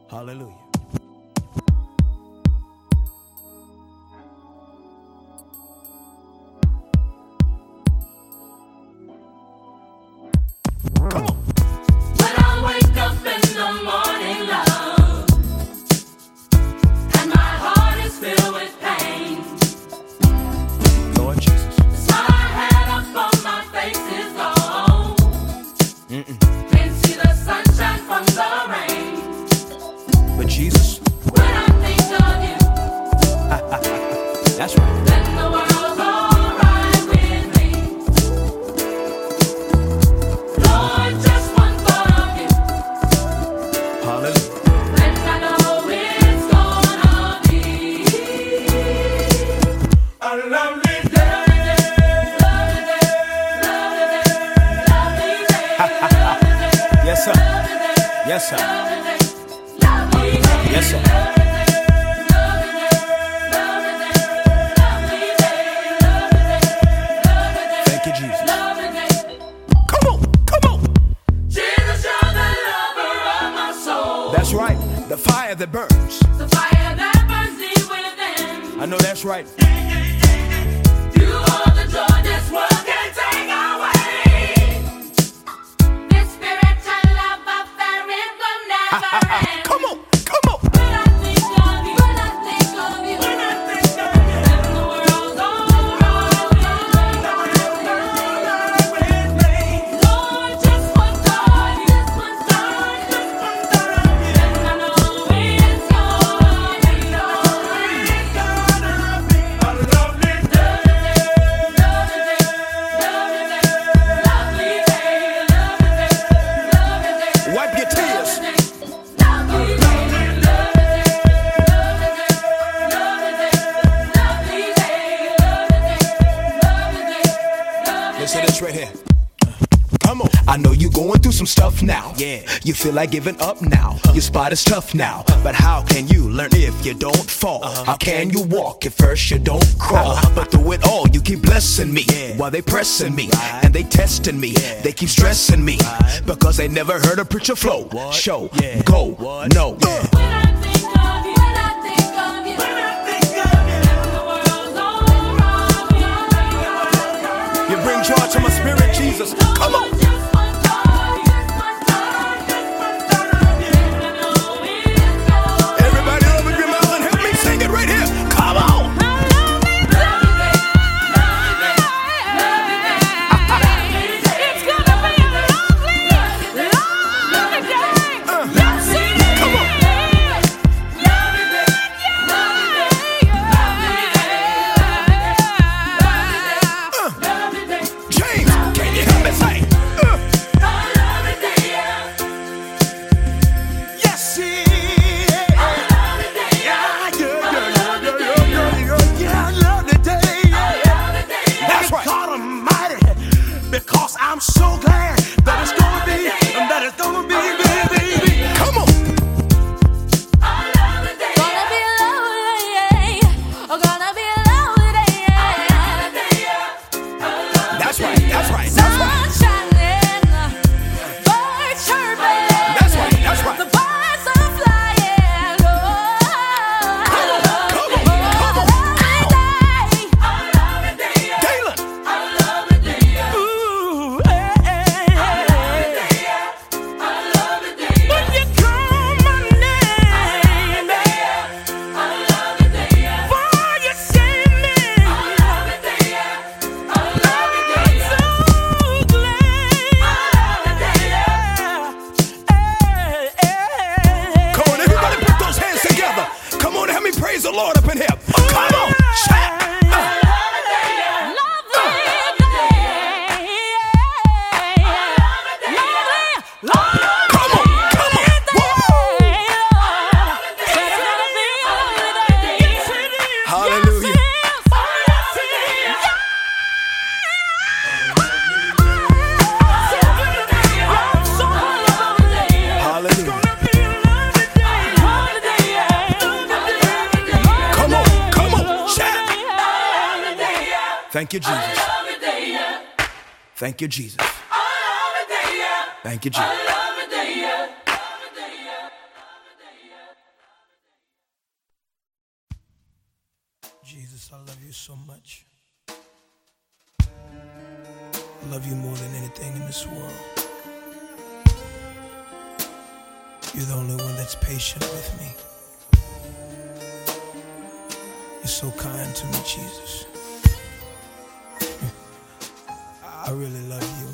Hallelujah. Come on. When I wake up in the morning, love, and my heart is filled with pain, Lord Jesus. the smile I had up on my face is gone. Can't see the sunshine from the rain. But Jesus, When I think of you, that's right. then the world's alright with me. Lord, just one thought of you, Hallelujah. and I know it's gonna be a lovely day. Lovely day, lovely day, lovely day, Yes, sir. Yes, sir. lovely day, lovely day. Yes, sir. Thank you, Jesus. Come on. Come on. Jesus, you're the lover of my soul. That's right. The fire that burns. The fire that burns deep within. I know that's right. You are the joy this world can't take away. This spiritual love affair, it will never end. Come on. Come on. When I think of you, when I think of you, when I think of you, then the world's alright with me. Lord, just one thought, just one thought, just one thought, then I know it's gonna be a lovely day, lovely day. Wipe your tears. Listen to this right here. Come on. I know you're going through some stuff now. Yeah. You feel like giving up now. Your spot is tough now. But how can you learn if you don't fall? How can you walk if first you don't crawl? But through it all, you keep blessing me. While they pressing me and they testing me. They keep stressing me because they never heard a preacher flow. Show, go, no. When I think of you, when I think of you, when I think of you, then the world's alright with me. You bring joy to my spirit, Jesus. Come on. Just one thought, just one thought, just one thought, then I know it's gonna Everybody open your mouth and help me sing it right here. Come on. James, can you help me sing? Yes, yeah. That's right. God Almighty, because I'm so glad that it's gonna be, that it's gonna be, baby. Come on. Gonna be lovely, gonna be lovely, That's right. That's right. That's right. sun shining, birds chirping, That's right. That's right. the birds are flying. Come on. Come on. Come on. Galen. Ooh, hey, hey, hey. When you call my name, boy, you save me. I'm so glad. Come on, everybody put those hands together. Come on, help me praise the Lord up in here. Come on. Shout. Come on. Come on. Hallelujah. Hallelujah. Come on. Come on. Shout. Thank you, Jesus. Thank you, Jesus. Thank you, Jesus. Jesus, I love you so much. I love you more than anything in this world. You're the only one that's patient with me. You're so kind to me, Jesus. I really love you.